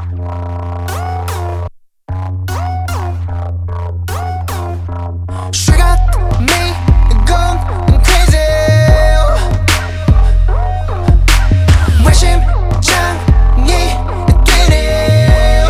She got me going crazy. 왜 심장이 뛰네.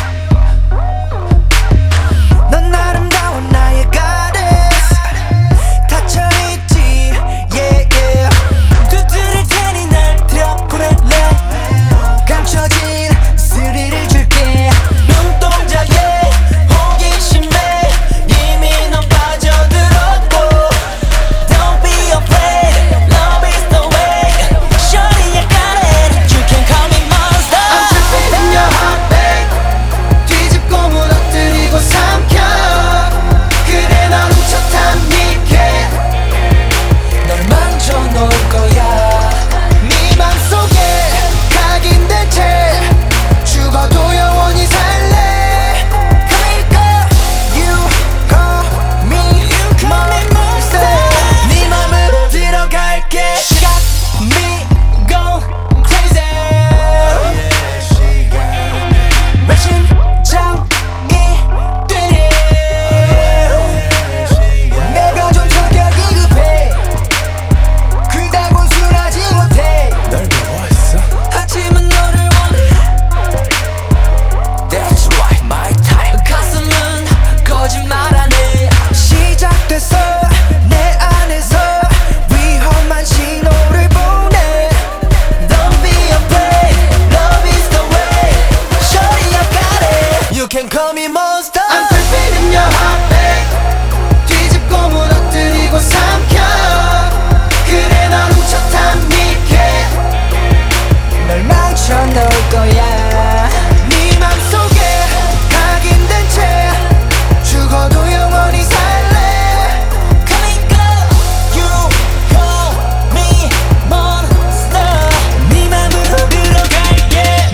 넌 아름다운 나의 goddess. 닫혀있지 yeah yeah. 두드릴 테니 날 들여보낼래. 감춰진 스릴을 줄게. 눈동자에 호기심에 이미 넌 빠져들었고. Don't be afraid, love is the way. Shorty, I got it, you can call me monster. I'm trapped in your heartbeat. 뒤집고 무너뜨리고 삼켜. 그래 넌 훔쳤단 니게. 널 망쳐놓을 거야. 네 맘속에 각인된 채 죽어도 영원히 살래. 그러니까 you call me monster. 네 맘으로 들어갈게. She got me going crazy. 왜 심장이 뛰네. 내가 좀 성격이 급해. 그다고 순하지 못해. 날 미워했어? 하지만 너를 원해. That's right, my type. 가슴은 거짓말하네. 시작됐어 내 안에서 위험한 신호를 보내. Don't be afraid, love is the way. Shorty, I got it, you can call me monster. I'm trapped in your heartbeat. 뒤집고 무너뜨리고 삼켜. 그래 넌 훔쳤단 니게. 널 망쳐놓을 거야. 네 맘속에 각인된 채 죽어도 영원히 살래. 그러니까 you call me monster. 네 맘으로 들어갈게.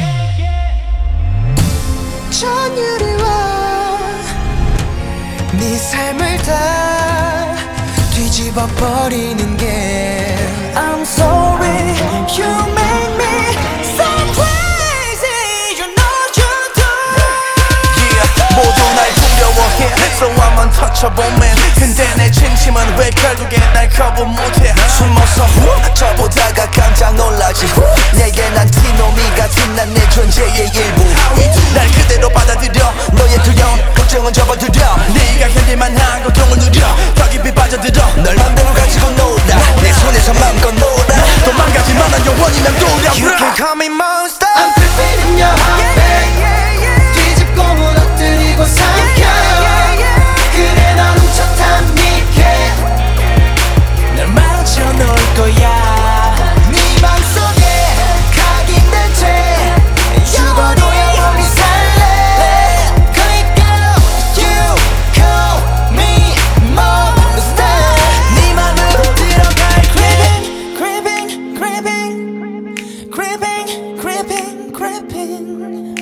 전율이 와. 네 삶을 다 뒤집어 버리는 게. I'm sorry, you make me so crazy. You know you do. Yeah, 모두 날 두려워해 So I'm untouchable man 근데 내 진심은 왜 결국에 날 거부 못해 숨어서 저보다가 깜짝 놀라지 내게 난 티노미 같은 난 내 존재의 일부 날 그대로 받아들여 너의 두려움 걱정은 접어들여 네가 견딜만한 고통을 누려 더 깊이 빠져들어 널 맘대로 가지고 놀아 내 손에서 맘껏 놀아 도망가지만 난 영원히 난 돌아와 You can call me monster. I'm trapped in your heartbeat. 뒤집고 무너뜨리고 삼켜. 그래 넌 훔쳤단 니게. 널 망쳐놓을 거야. 네 맘속에 각인된 채 죽어도 영원히 살래. 그러니까 you call me monster. 네 맘으로 들어갈게. Creeping, creeping, creeping, creeping, creeping.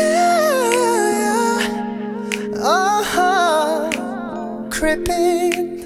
Yeah, creeping.